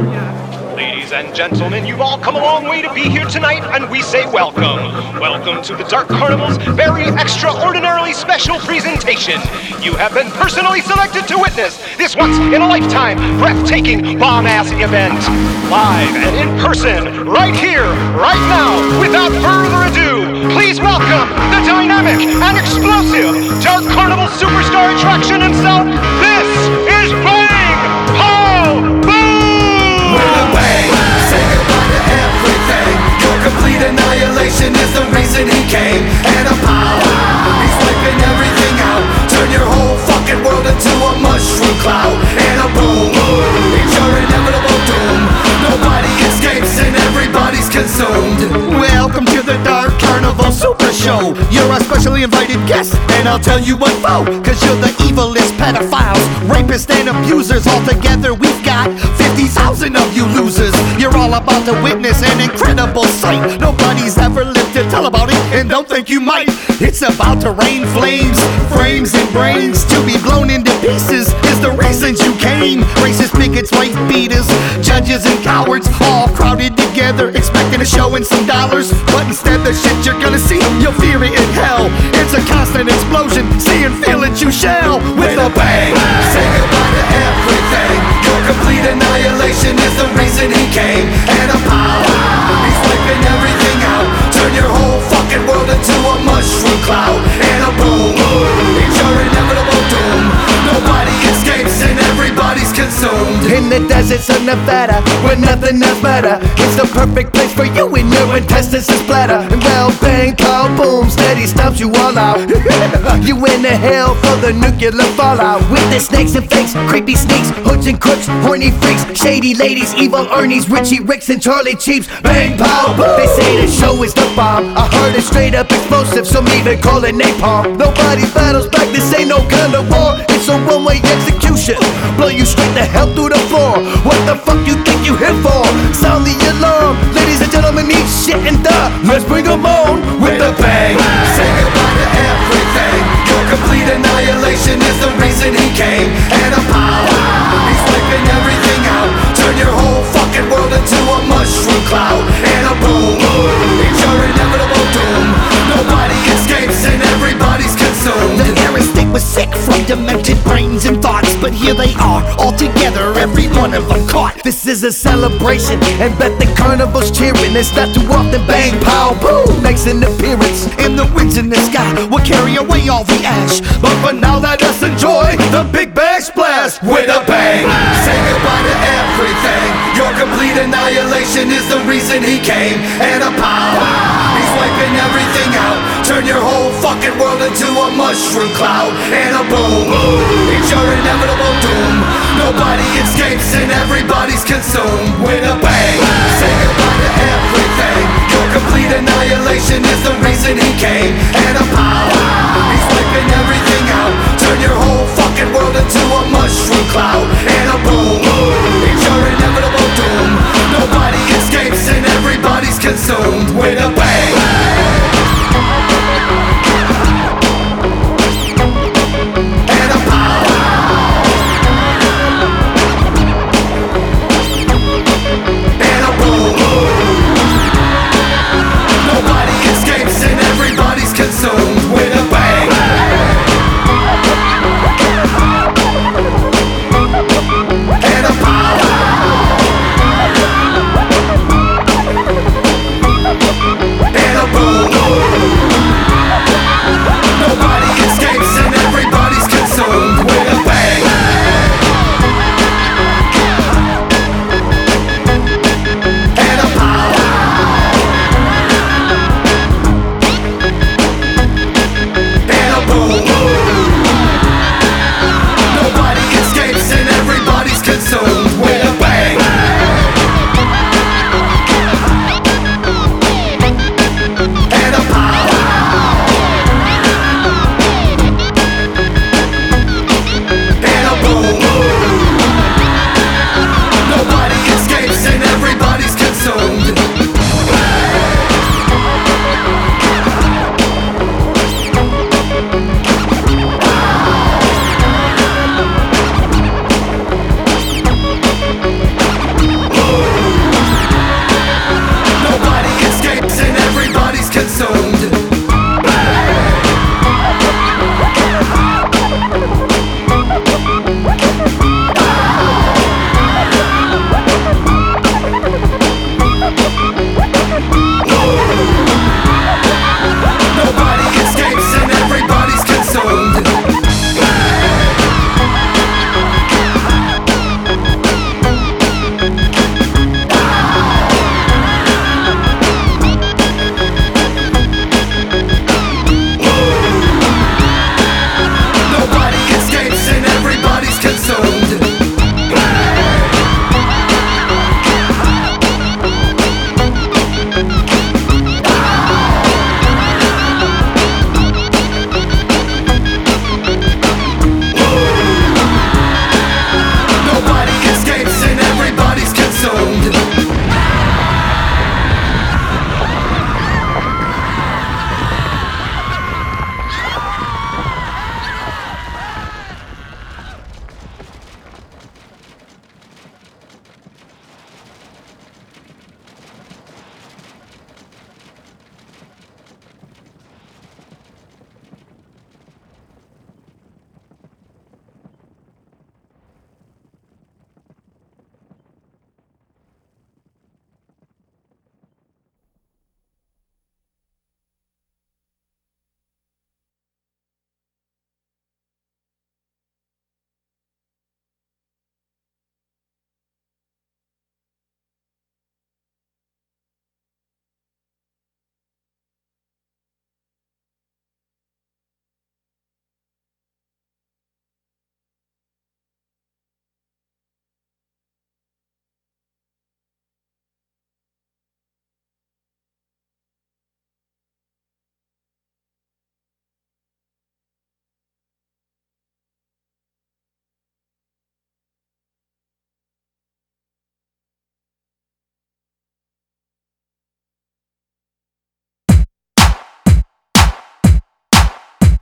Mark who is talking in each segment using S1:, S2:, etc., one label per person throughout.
S1: Ladies and gentlemen, you've all come a long way to be here tonight, and we say welcome. Welcome to the Dark Carnival's very extraordinarily special presentation. You have been personally selected to witness this once-in-a-lifetime, breathtaking, bomb-ass event. Live and in person, right here, right now, without further ado, please welcome the dynamic and explosive Dark Carnival superstar attraction himself. This is Bang Paul Boom!
S2: With a bang, say goodbye to everything. Your complete annihilation is the reason he came. And a power, he's wiping everything out. Turn your whole fucking world into a mushroom cloud. And a boom, it's your inevitable doom. Nobody escapes and everybody's consumed. Welcome to the Dark Carnival Super Show. You're a specially invited guest, and I'll tell you what for. Cause you're the evilest pedophiles, rapists and abusers. All together we've got 50,000 of you losers. You're all about to witness an incredible sight. Nobody's ever lived to tell about it, and don't think you might. It's about to rain flames, frames and brains. To be blown into pieces is the reasons you came. Racist bigots, white beaters, judges and cowards, all crowded together, expecting a show and some dollars. But instead the shit you're gonna see, you'll fear it in hell. It's a constant explosion, see and feel it you shall. With a bang, say goodbye to everything. Your complete annihilation is the reason he came. And a power, he's wiping everything out. Turn your whole fucking world into a mushroom cloud. And a boom, it's your inevitable doom. Nobody escapes and everybody's consumed. In the deserts of Nevada, where nothing else matter, it's the perfect place for you when your intestines is splatter. And well, bang, call, boom, steady stomps you all out. You in the hell for the nuclear fallout. With the snakes and fakes, creepy sneaks, hoods and crooks, horny freaks, shady ladies, evil Ernies, Richie Ricks and Charlie Cheeps. Bang, pow, boom. They say the show is the bomb. I heard it's straight up explosive, some even call it napalm. Nobody battles back, this ain't no kind of war. It's a one-way execution, blow you straight the hell through the floor. What the fuck you think you here for? Sound the alarm, ladies and gentlemen, eat shit and die. Let's bring 'em on with a bang. Say goodbye to everything. Your complete annihilation is the reason he came. And a power, he's wiping everything out. Turn your whole fucking world into a mushroom cloud. And a boom, it's your inevitable doom. Nobody escapes and everybody's consumed. The air is thick with sick from demented brains and thoughts, but here they are, all together, every one of them caught. This is a celebration, and bet the carnival's cheering. It's not too often bang, pow, boom makes an appearance. And the winds in the sky will carry away all the ash. But for now, let us enjoy the big bang splash with a bang. Say goodbye to everything. Your complete annihilation is the reason he came. And a power, he's wiping everything out. Turn your whole fucking world into a mushroom cloud. And a boom, it's your inevitable doom. Nobody escapes and everybody's consumed with a bang. Say goodbye to everything. Your complete annihilation is the reason he came. And a power, he's wiping everything out. Turn your whole fucking world into a mushroom cloud. And a boom, it's your inevitable doom. Nobody escapes and everybody's consumed with a bang.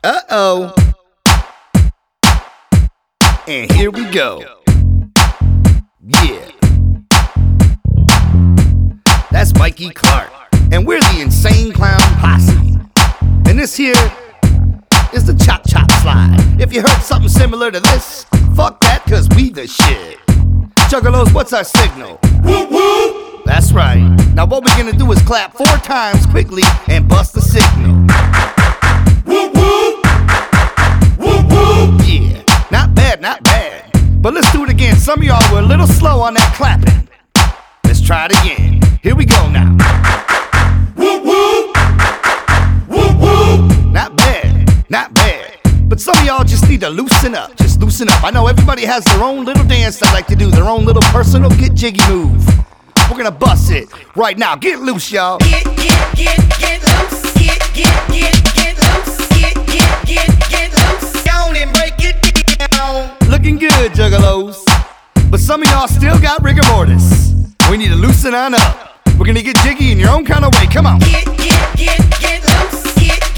S3: Uh-oh. And here we go. Yeah. That's Mikey Clark. And we're the Insane Clown Posse. And this here is the Chop Chop Slide. If you heard something similar to this, fuck that, cause we the shit. Juggalos, what's our signal? Whoop whoop! That's right. Now what we're gonna do is clap 4 times quickly and bust the signal. Whoop whoop! Whoop whoop! Yeah, not bad, not bad. But let's do it again. Some of y'all were a little slow on that clapping. Let's try it again. Here we go now. Whoop whoop! Whoop whoop! Not bad, not bad. But some of y'all just need to loosen up. Just loosen up. I know everybody has their own little dance they like to do, their own little personal get jiggy move. We're gonna bust it right now. Get loose, y'all.
S4: Get loose. Get loose. Get loose. Down and break it down.
S3: Looking good, Juggalos. But some of y'all still got rigor mortis. We need to loosen on up. We're gonna get jiggy in your own kind of way. Come on.
S4: Get loose. Get loose.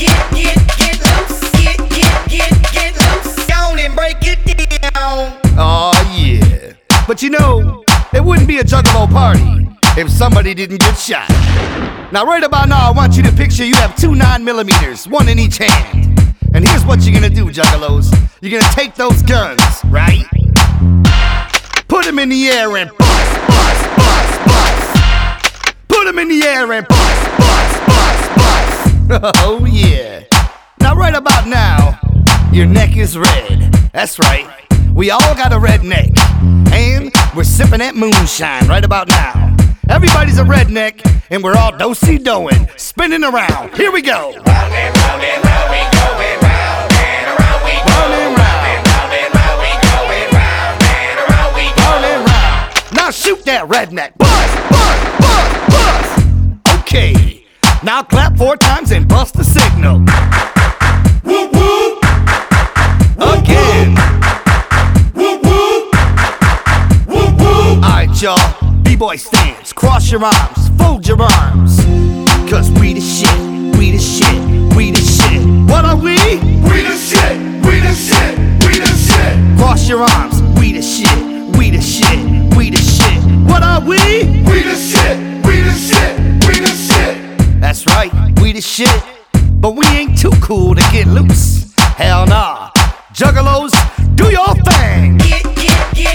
S4: Get loose. Down and break it down.
S3: Oh yeah. But you know, it wouldn't be a Juggalo party if somebody didn't get shot. Now right about now, I want you to picture you have 2 9mm, one in each hand. And here's what you're gonna do, Juggalos. You're gonna take those guns, right? Put them in the air and bust, bust, bust, bust. Put them in the air and bust, bust, bust, bust. Oh yeah. Now right about now, your neck is red. That's right. We all got a red neck. And we're sipping that moonshine right about now. Everybody's a redneck, and we're all do-si-doing, spinning around. Here we go. Round and round and round we going, round and around we go. Round and round. Round and round we going, round and around we go. Round and round. Now shoot that redneck. Bust, bust, bust, bust. Okay. Now clap 4 times and bust the signal. Whoop whoop. Again. Whoop whoop. Whoop whoop. Alright, y'all. B-boy stance, cross your arms, fold your arms. Cause we the shit, we the shit, we the shit. What are we?
S2: We the shit, we the shit, we the shit.
S3: Cross your arms, we the shit, we the shit, we the shit. What are we?
S2: We the shit, we the shit, we the shit.
S3: That's right, we the shit. But we ain't too cool to get loose. Hell nah. Juggalos, do your thing.
S4: Get loose.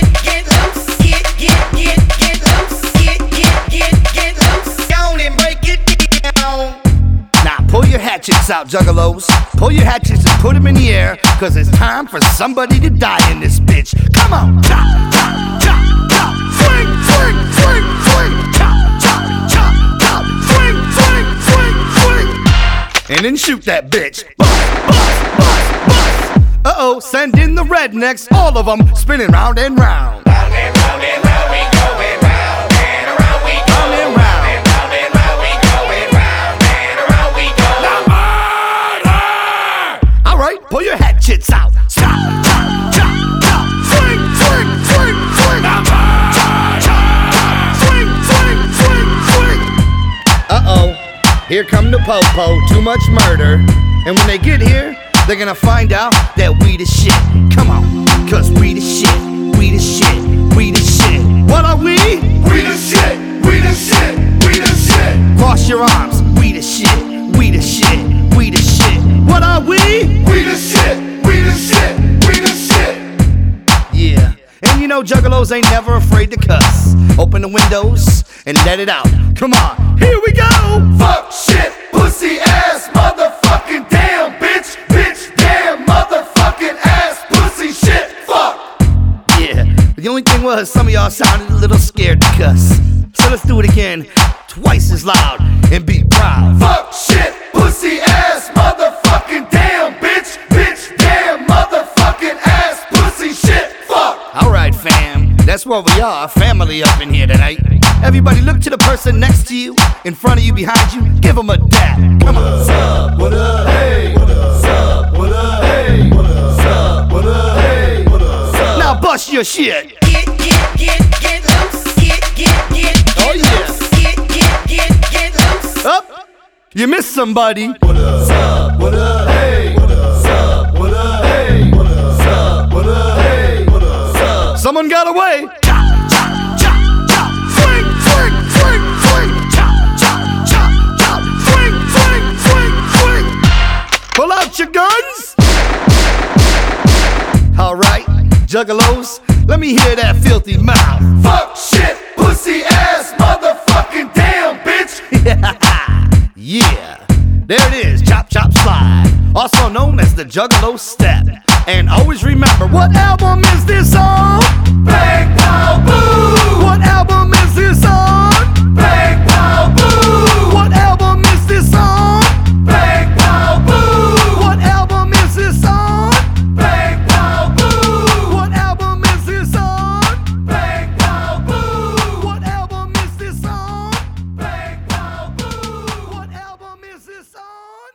S4: Get loose. Down and break it down.
S3: Now pull your hatchets out, Juggalos. Pull your hatchets and put them in the air, cause it's time for somebody to die in this bitch. Come on. Chop, chop, chop, chop. Swing, swing, swing, swing. Chop, chop, chop, chop. Swing, swing, swing, swing. And then shoot that bitch. Bust, bust, bust, bust. Uh-oh, send in the rednecks, all of them spinning round and round.
S2: Round and round and round we going, round and around we go.
S3: Round and round.
S2: Round and round we going, round and around we go.
S3: All right, pull your hatchets out. Chop, chop, chop, chop. Swing, swing, swing, swing. Chop, chop, chop. Swing, swing, swing, swing. Uh-oh, here come the po-po, too much murder. And when they get here, they're gonna find out that we the shit. Come on, cause we the shit, we the shit, we the shit. What are we?
S2: We the shit, we the shit, we the shit.
S3: Cross your arms, we the shit, we the shit, we the shit. What are we?
S2: We the shit, we the shit, we the shit.
S3: Yeah, and you know Juggalos ain't never afraid to cuss. Open the windows and let it out. Come on, here we go.
S2: Fuck, shit, pussy, ass, motherfucking damn, bitch, bitch, damn, motherfucking ass, pussy, shit, fuck.
S3: Yeah, but the only thing was some of y'all sounded a little scared to cuss. So let's do it again, twice as loud and be proud.
S2: Fuck, shit, pussy, ass, motherfucking damn, bitch, bitch, damn, motherfucking ass, pussy, shit, fuck.
S3: All right, fam, that's what we are, family up in here tonight. Everybody look to the person next to you, in front of you, behind you, give them a dap. Come on.
S2: What's up, what up, hey, what's up, what up, hey, what's up, what up, hey, what's up.
S3: Now bust your shit.
S4: Get loose.
S3: Oh yeah.
S4: Get loose.
S3: Up. You missed somebody.
S2: What up, what up, hey, what's up.
S3: someone got away. Chop, chop, chop, chop. Swing, swing, swing, swing. Chop, chop, chop, chop. Swing, swing, swing, swing. Pull out your guns. Alright, juggalos, let me hear that filthy mouth.
S2: Fuck, shit, pussy ass, motherfucking damn bitch.
S3: Yeah, there it is, chop, chop, slide, also known as the Juggalo Step. And always remember, what album is this on?
S2: Bang,